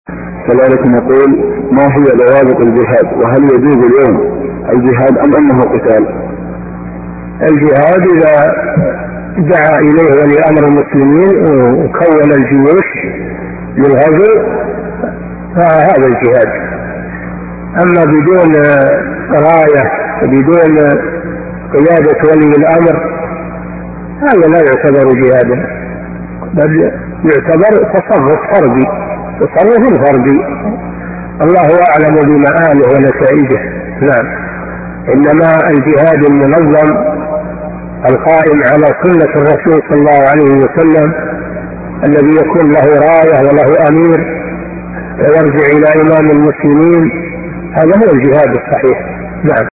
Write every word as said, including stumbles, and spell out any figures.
كذلك نقول: ما هي ضوابط الجهاد؟ وهل يجوز اليوم الجهاد أم أنه قتال؟ الجهاد إذا دعا إليه ولي أمر المسلمين وكون الجيوش للغزو فهذا الجهاد. أما بدون راية بدون قيادة ولي الأمر هذا لا يعتبر جهادا، بل يعتبر تصرف فردي، تصرف فردي الله أعلم بمآله ونتائجه. نعم. إنما الجهاد المنظم القائم على سنة الرسول صلى الله عليه وسلم الذي يكون له راية وله أمير ويرجع إلى إمام المسلمين هذا هو الجهاد الصحيح. نعم.